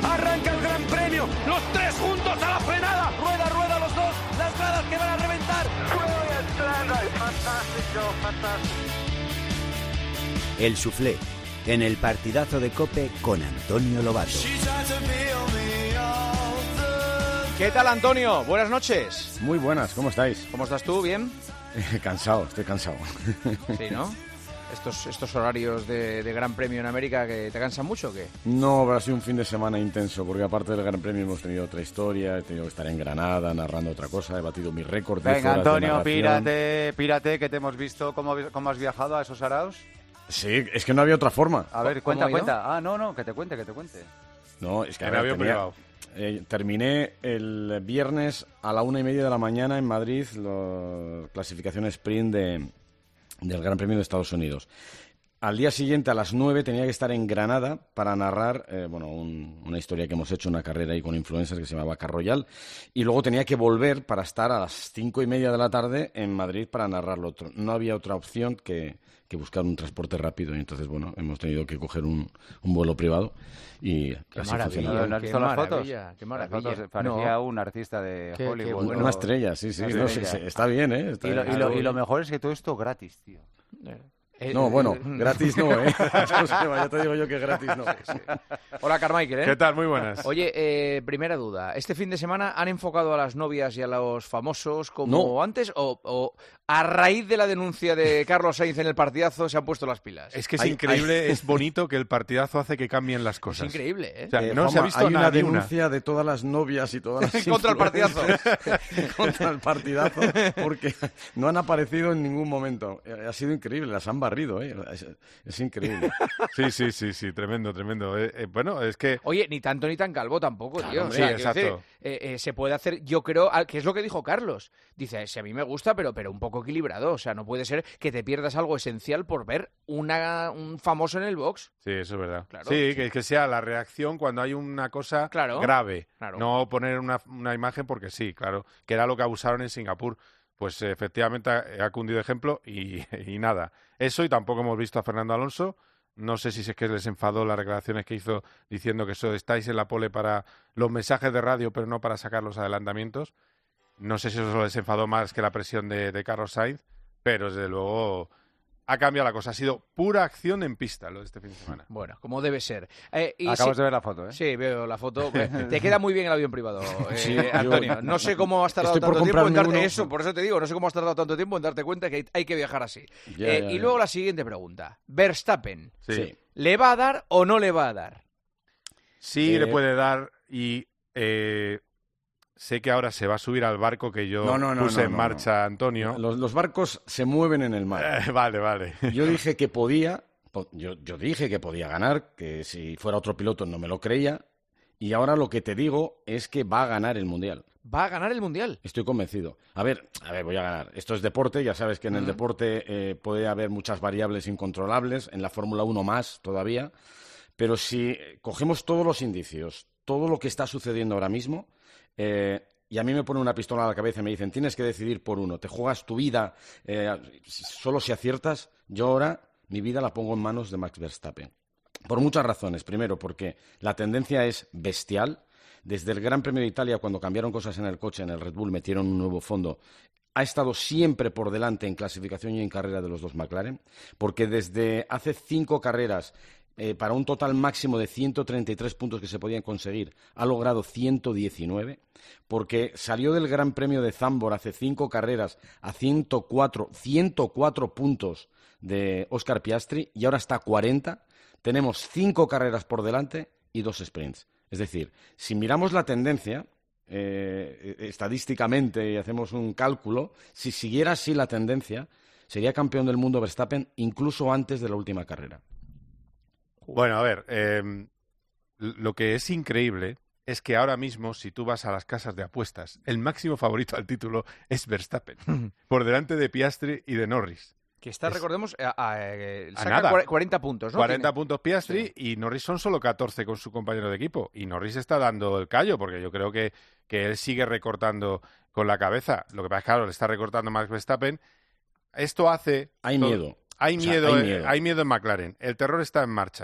Arranca el Gran Premio, los tres juntos a la frenada. Rueda, rueda los dos, las gradas que van a reventar. El Soufflé, en el partidazo de COPE con Antonio Lobato. ¿Qué tal, Antonio? Buenas noches. Muy buenas, ¿cómo estáis? ¿Cómo estás tú? ¿Bien? Cansado, estoy cansado. Sí, ¿no? Estos horarios de Gran Premio en América, ¿que te cansan mucho o qué? No, pero ha sido un fin de semana intenso, porque aparte del Gran Premio hemos tenido otra historia, he tenido que estar en Granada narrando otra cosa, he batido mi récord de Venga, horas Antonio, de narración. pírate, que te hemos visto cómo has viajado a esos araos. Sí, es que no había otra forma. A ver, ¿Cómo ha ido? cuenta. Ah, no, que te cuente. No, es que En avión privado. Terminé el viernes a la 1:30 de la mañana en Madrid la clasificación sprint del Gran Premio de Estados Unidos. Al día siguiente, a las 9, tenía que estar en Granada para narrar una historia que hemos hecho, una carrera ahí con influencers que se llamaba Car Royal. Y luego tenía que volver para estar a las 5:30 de la tarde en Madrid para narrarlo otro. No había otra opción que buscar un transporte rápido. Y entonces, hemos tenido que coger un vuelo privado. Y así funcionó. ¿No has visto las fotos? Qué maravilla. Las fotos, parecía un artista de Hollywood. Una estrella, sí. No, sí, está bien, ¿eh? Y lo mejor es que todo esto gratis, tío. No, gratis no, ¿eh? Ya te digo yo que gratis no. Sí. Hola, Carmichael, ¿eh? ¿Qué tal? Muy buenas. Oye, primera duda. ¿Este fin de semana han enfocado a las novias y a los famosos como antes o a raíz de la denuncia de Carlos Sainz en el partidazo se han puesto las pilas? Es que es increíble, es bonito que el partidazo hace que cambien las cosas. Es increíble, ¿eh? O sea, no Juanma, se ha visto hay una nada, ni denuncia de todas las novias y todas las Contra el partidazo. contra el partidazo, porque no han aparecido en ningún momento. Ha sido increíble, las han barrido, ¿eh? Es increíble. Sí, tremendo. Bueno, es que... Oye, ni tanto ni tan calvo tampoco, Claro, tío. hombre, sí, quiero exacto. decir, se puede hacer, yo creo, que es lo que dijo Carlos. Dice, si a mí me gusta, pero un poco equilibrado. O sea, no puede ser que te pierdas algo esencial por ver un famoso en el box. Sí, eso es verdad. Claro. Sí, que sea la reacción cuando hay una cosa grave. Claro. No poner una imagen porque sí, claro, que era lo que abusaron en Singapur. Pues efectivamente ha cundido ejemplo y nada. Eso, y tampoco hemos visto a Fernando Alonso. No sé si es que les enfadó las declaraciones que hizo diciendo que estáis en la pole para los mensajes de radio, pero no para sacar los adelantamientos. No sé si eso les enfadó más que la presión de Carlos Sainz, pero desde luego ha cambiado la cosa. Ha sido pura acción en pista lo de este fin de semana. Bueno, como debe ser. Acabas de ver la foto, ¿eh? Sí, veo la foto. Te queda muy bien el avión privado, Sí, Antonio. No sé cómo has tardado estoy por tanto tiempo en comprarme darte uno. eso, por eso te digo, no sé cómo has tardado tanto tiempo en darte cuenta que hay que viajar así. Y luego la siguiente pregunta. Verstappen, Sí. ¿le va a dar o no le va a dar? Sí, le puede dar y sé que ahora se va a subir al barco que yo puse en marcha, Antonio. Los barcos se mueven en el mar. Vale. Yo dije que podía, yo dije que podía ganar, que si fuera otro piloto no me lo creía, y ahora lo que te digo es que va a ganar el Mundial. Va a ganar el Mundial. Estoy convencido. A ver, voy a ganar. Esto es deporte, ya sabes que en el deporte puede haber muchas variables incontrolables, en la Fórmula 1 más todavía, pero si cogemos todos los indicios, todo lo que está sucediendo ahora mismo, y a mí me pone una pistola a la cabeza y me dicen, tienes que decidir por uno, te juegas tu vida, solo si aciertas, yo ahora mi vida la pongo en manos de Max Verstappen. Por muchas razones. Primero, porque la tendencia es bestial. Desde el Gran Premio de Italia, cuando cambiaron cosas en el coche, en el Red Bull, metieron un nuevo fondo, ha estado siempre por delante en clasificación y en carrera de los dos McLaren, porque desde hace 5 carreras, para un total máximo de 133 puntos que se podían conseguir, ha logrado 119, porque salió del Gran Premio de Zandvoort hace 5 carreras a 104 puntos de Oscar Piastri y ahora está a 40. Tenemos 5 carreras por delante y 2 sprints. Es decir, si miramos la tendencia, estadísticamente, y hacemos un cálculo, si siguiera así la tendencia, sería campeón del mundo Verstappen incluso antes de la última carrera. Bueno, a ver, lo que es increíble es que ahora mismo, si tú vas a las casas de apuestas, el máximo favorito al título es Verstappen, por delante de Piastri y de Norris. Que está, recordemos, saca nada. 40 puntos, ¿no? 40 Tiene. puntos Piastri y Norris son solo 14 con su compañero de equipo. Y Norris está dando el callo porque yo creo que él sigue recortando con la cabeza. Lo que pasa es que, claro, le está recortando Max Verstappen. Esto hace... Hay miedo. Hay miedo en McLaren. El terror está en marcha.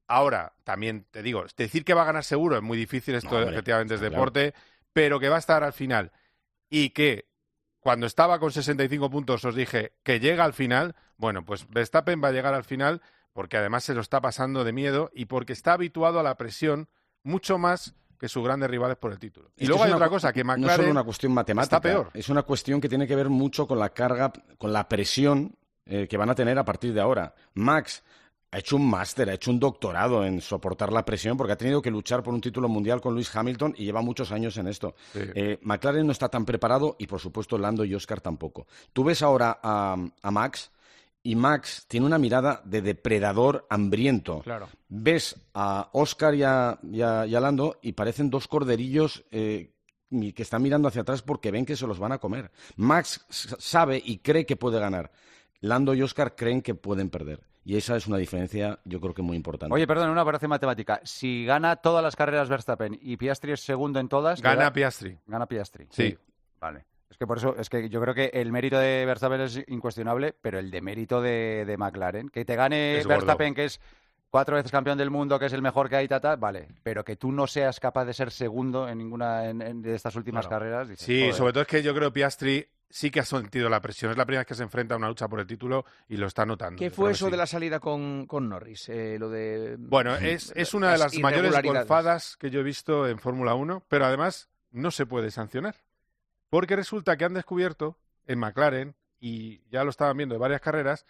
Ahora, también te digo, decir que va a ganar seguro es muy difícil, esto efectivamente es deporte, pero que va a estar al final y que cuando estaba con 65 puntos os dije que llega al final, bueno, pues Verstappen va a llegar al final porque además se lo está pasando de miedo y porque está habituado a la presión mucho más que sus grandes rivales por el título. Y luego hay otra cosa, que McLaren no es solo una cuestión matemática, está peor. Es una cuestión que tiene que ver mucho con la carga, con la presión que van a tener a partir de ahora. Max ha hecho un máster, ha hecho un doctorado en soportar la presión porque ha tenido que luchar por un título mundial con Lewis Hamilton y lleva muchos años en esto. Sí. McLaren no está tan preparado y, por supuesto, Lando y Oscar tampoco. Tú ves ahora a Max y Max tiene una mirada de depredador hambriento. Claro. Ves a Oscar y a Lando y parecen dos corderillos que están mirando hacia atrás porque ven que se los van a comer. Max sabe y cree que puede ganar. Lando y Oscar creen que pueden perder. Y esa es una diferencia, yo creo que muy importante. Oye, perdón, una operación matemática. Si gana todas las carreras Verstappen y Piastri es segundo en todas... Gana Piastri. Gana Piastri. Sí. Vale. Es que por eso, es que yo creo que el mérito de Verstappen es incuestionable, pero el demérito de McLaren, que te gane Verstappen, que es 4 veces campeón del mundo, que es el mejor que hay, vale, pero que tú no seas capaz de ser segundo en ninguna de estas últimas carreras. Dices, sí, joder. Sobre todo es que yo creo que Piastri sí que ha sentido la presión. Es la primera vez que se enfrenta a una lucha por el título y lo está notando. ¿Qué fue eso de la salida con Norris? Lo de... Bueno, es una de las mayores golfadas que yo he visto en Fórmula 1, pero además no se puede sancionar. Porque resulta que han descubierto en McLaren, y ya lo estaban viendo en varias carreras,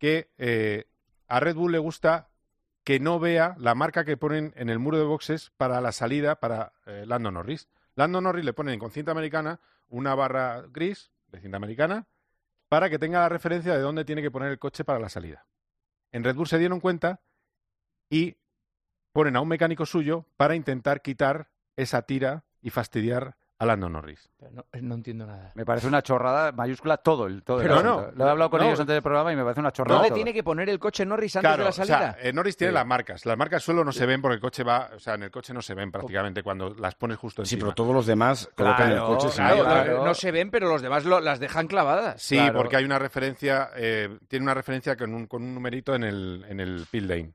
que a Red Bull le gusta que no vea la marca que ponen en el muro de boxes para la salida para Lando Norris. Lando Norris le ponen con cinta americana una barra gris de cinta americana para que tenga la referencia de dónde tiene que poner el coche para la salida. En Red Bull se dieron cuenta y ponen a un mecánico suyo para intentar quitar esa tira y fastidiar a Lando Norris. No entiendo nada. Me parece una chorrada mayúscula todo el Pero Lo he hablado con ellos antes del programa y me parece una chorrada. ¿Dónde tiene que poner el coche Norris antes de la salida? O sea, Norris tiene las marcas. Las marcas solo no se ven porque el coche va... O sea, en el coche no se ven prácticamente cuando las pones justo encima. Sí, pero todos los demás colocan el coche. No se ven, pero los demás las dejan clavadas. Sí, porque hay una referencia... tiene una referencia con un numerito en el pit lane.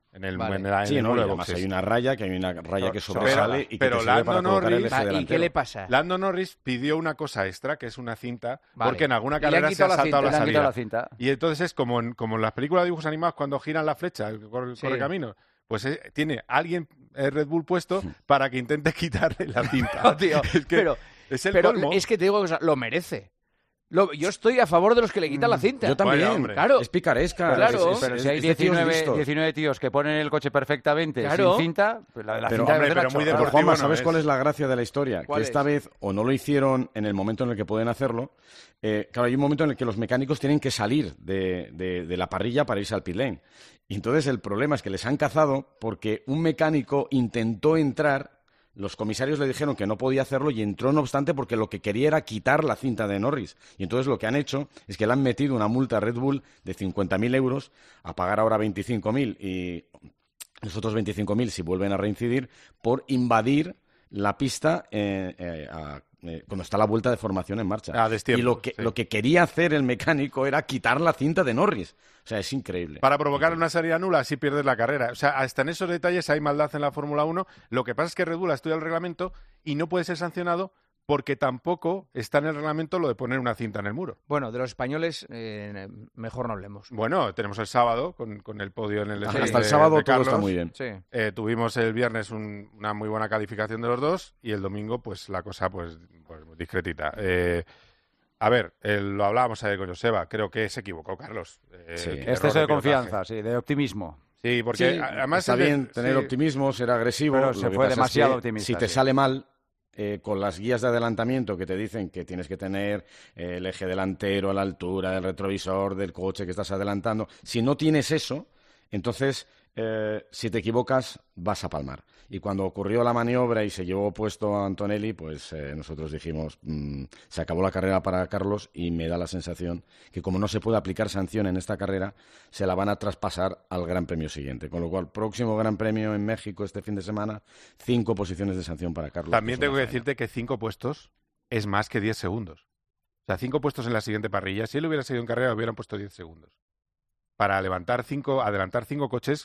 Además hay una raya que sobresale y que pero te sirve para colocar el eje delantero. ¿Y qué le pasa? Lando Norris pidió una cosa extra, que es una cinta, porque en alguna carrera se ha saltado la salida. Y entonces es como en las películas de dibujos animados cuando giran la flecha, el correcamino. Pues tiene alguien Red Bull puesto para que intente quitarle la cinta. No, tío, es el colmo. Es que te digo, lo merece. Yo estoy a favor de los que le quitan la cinta. Yo también, hombre. Claro. Es picaresca. Claro. Pero si hay 19 tíos que ponen el coche perfectamente sin cinta, pues la cinta pero muy deportivo. Juanma, ¿sabes cuál es la gracia de la historia? Que ¿Cuál esta vez o no lo hicieron en el momento en el que pueden hacerlo. Claro, hay un momento en el que los mecánicos tienen que salir de la parrilla para irse al pit lane. Y entonces el problema es que les han cazado porque un mecánico intentó entrar. Los comisarios le dijeron que no podía hacerlo y entró no obstante porque lo que quería era quitar la cinta de Norris. Y entonces lo que han hecho es que le han metido una multa a Red Bull de 50.000 euros, a pagar ahora 25.000 y los otros 25.000 si vuelven a reincidir, por invadir la pista cuando está la vuelta de formación en marcha. Destiempo, y lo que quería hacer el mecánico era quitar la cinta de Norris. O sea, es increíble. Para provocar una salida nula, así pierdes la carrera. O sea, hasta en esos detalles hay maldad en la Fórmula 1. Lo que pasa es que Red Bull ha estudiado el reglamento y no puede ser sancionado porque tampoco está en el reglamento lo de poner una cinta en el muro. Bueno, de los españoles mejor no hablemos. Bueno, tenemos el sábado con el podio en el Hasta el sábado de Carlos. todo está muy bien. Sí. Tuvimos el viernes una muy buena calificación de los dos y el domingo pues la cosa pues discretita. A ver, lo hablábamos ayer con Joseba, creo que se equivocó Carlos. Exceso de confianza, de optimismo. Sí, porque además... Está bien tener optimismo, ser agresivo. Pero se fue demasiado optimista. Si te sale mal, con las guías de adelantamiento que te dicen que tienes que tener el eje delantero a la altura del retrovisor del coche que estás adelantando, si no tienes eso, entonces... si te equivocas, vas a palmar. Y cuando ocurrió la maniobra y se llevó puesto a Antonelli, pues nosotros dijimos, se acabó la carrera para Carlos y me da la sensación que como no se puede aplicar sanción en esta carrera, se la van a traspasar al Gran Premio siguiente. Con lo cual, próximo Gran Premio en México este fin de semana, 5 posiciones de sanción para Carlos. También tengo que decirte que 5 puestos es más que 10 segundos. O sea, 5 puestos en la siguiente parrilla. Si él hubiera seguido en carrera, hubieran puesto 10 segundos. Para adelantar 5 coches...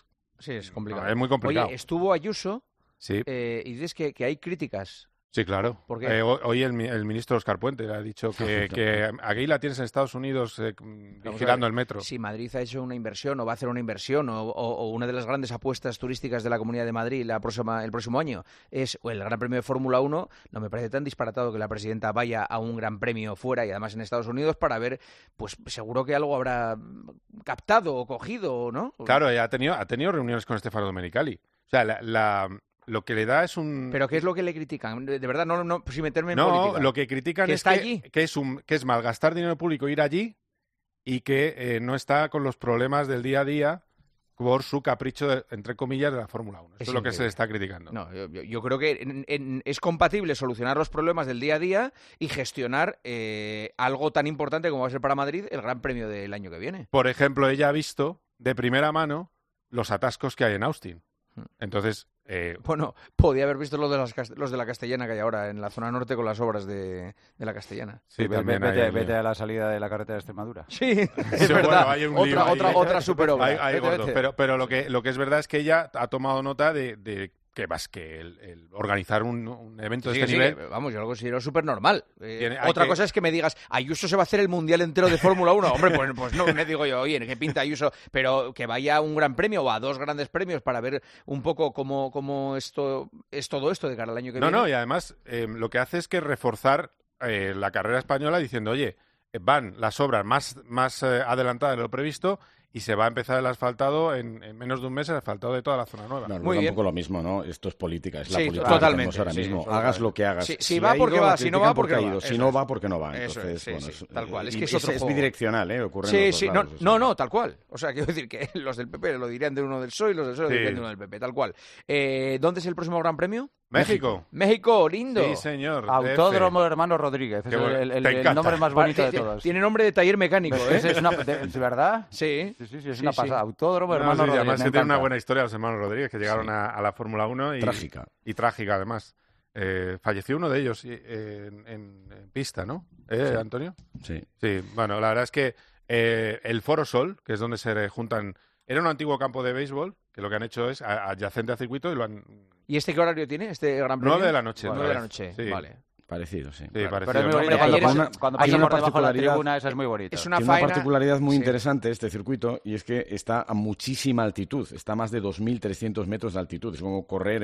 Sí, es complicado. No, es muy complicado. Oye, estuvo Ayuso Sí. y dices que hay críticas. Sí, claro. ¿Por qué? Hoy el ministro Óscar Puente ha dicho que aquí la tienes en Estados Unidos vigilando el metro. Si Madrid ha hecho una inversión o va a hacer una inversión o una de las grandes apuestas turísticas de la Comunidad de Madrid el próximo año es el Gran Premio de Fórmula 1, no me parece tan disparatado que la presidenta vaya a un Gran Premio fuera y además en Estados Unidos para ver, pues seguro que algo habrá captado o cogido, ¿no? Claro, ha tenido reuniones con Stefano Domenicali. O sea, lo que le da es un... ¿Pero qué es lo que le critican? De verdad, no sin meterme en política. No, lo que critican ¿Que es está allí? que es malgastar dinero público ir allí y que no está con los problemas del día a día por su capricho, entre comillas, de la Fórmula 1. Eso es lo que se le está criticando. No, yo creo que es compatible solucionar los problemas del día a día y gestionar algo tan importante como va a ser para Madrid el Gran Premio del año que viene. Por ejemplo, ella ha visto de primera mano los atascos que hay en Austin. Entonces... Bueno, podía haber visto los de la Castellana que hay ahora en la zona norte con las obras de la Castellana. Sí, también vete a la salida de la carretera de Extremadura. Sí, es bueno, verdad. hay un lío ahí. Otra superobra. Hay gordo. Pero lo que es verdad es que ella ha tomado nota de que el organizar un evento de este nivel... Vamos, yo lo considero súper normal. Hay Otra que- cosa es que me digas, Ayuso se va a hacer el Mundial entero de Fórmula 1. Hombre, pues no, me digo yo, oye, ¿qué pinta Ayuso? Pero que vaya a un gran premio o a dos grandes premios para ver un poco cómo es todo esto de cara al año que viene. No, y además lo que hace es que reforzar la carrera española diciendo, oye, van las obras más adelantadas de lo previsto y se va a empezar el asfaltado en menos de un mes, el asfaltado de toda la zona nueva. No, Muy es bien. un poco lo mismo, ¿no? Esto es política, es la Sí, política totalmente, que tenemos ahora sí, mismo. totalmente. Hagas lo que hagas. Si va, porque va, si no va, porque no va. Si Eso no es. va, porque no va. Eso Entonces, es, sí, bueno, sí, tal cual. Es que es y otro es juego. bidireccional, ¿eh? Ocurre en Sí, los sí, dos lados, eso. no, tal cual. O sea, quiero decir que los del PP lo dirían de uno del PSOE y los del PSOE lo Sí. dirían de uno del PP, tal cual. ¿Dónde es el próximo Gran Premio? México. México, lindo. Sí, señor. Autódromo Hermano Rodríguez. Qué Es bueno. el Te encanta. nombre más bonito de todos. Tiene nombre de taller mecánico, ¿eh? ¿Es verdad? Sí. Sí, es Sí, una sí. pasada. Autódromo No, Hermano sí, Rodríguez. además me que tiene una encanta. buena historia los hermanos Rodríguez, que llegaron Sí. a la Fórmula 1 Trágica. y trágica además. Falleció uno de ellos en pista, ¿no? Antonio? Sí. Sí, bueno, la verdad es que el Foro Sol, que es donde se juntan... Era un antiguo campo de béisbol, que lo que han hecho es adyacente al circuito y lo han... ¿Y este qué horario tiene, este Gran Premio? 9 de la noche. 9 otra de la vez. noche, Sí. vale. Parecido, sí. Sí, Pero parecido, es muy ¿no? bonito Hombre, cuando ayer pasa, es- cuando hay pasa una por debajo de la particularidad- tribuna, eso es muy bonito. Es una Tiene una faena... particularidad muy Sí. interesante este circuito y es que está a muchísima altitud, está a más de 2.300 metros de altitud, es como correr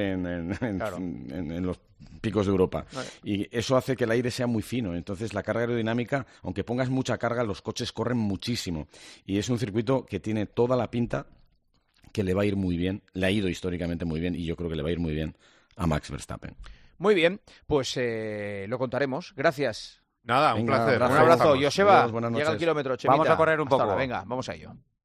en los picos de Europa. Vale. Y eso hace que el aire sea muy fino, entonces la carga aerodinámica, aunque pongas mucha carga, los coches corren muchísimo. Y es un circuito que tiene toda la pinta que le va a ir muy bien, le ha ido históricamente muy bien y yo creo que le va a ir muy bien a Max Verstappen. Muy bien, pues lo contaremos. Gracias. Nada, un Venga, placer. abrazo. Un abrazo. Estamos. Joseba, Adiós, buenas llega al noches. kilómetro 80. Vamos a correr un Hasta poco. ahora, venga, vamos a ello.